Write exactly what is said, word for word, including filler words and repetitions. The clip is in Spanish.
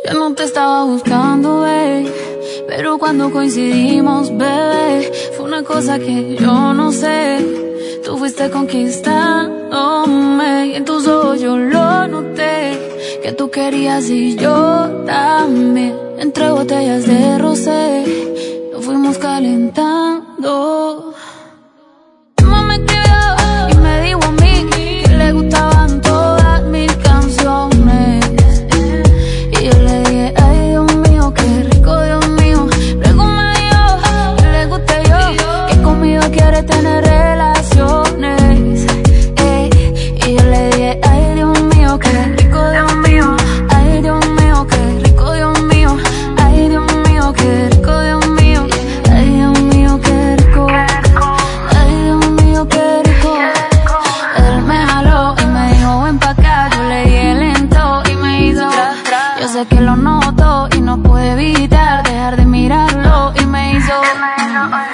Yo no te estaba buscando, babe, pero cuando coincidimos, bebé, fue una cosa que yo no sé. Tú fuiste conquistándome y en tus ojos yo lo noté, que tú querías y yo también. Entre botellas de rosé nos fuimos calentando. Tu mamá me escribió y me dijo a mí que le gustaban todas mis canciones, y yo le dije, ay Dios mío, qué rico, Dios mío. Luego me dijo que le gusté yo, que conmigo quiere tener relaciones, eh, y yo le dije, ay Dios mío, qué rico, Dios mío. Ay Dios mío, qué rico, Dios mío. Ay Dios mío, qué rico, Dios mío. Ay Dios mío, qué rico. Ay Dios mío, qué rico. Él me jaló y me dijo, ven pa' acá. Yo le dije lento y me hizo. Yo sé que lo noto y no puedo evitar dejar de mirarlo y me hizo.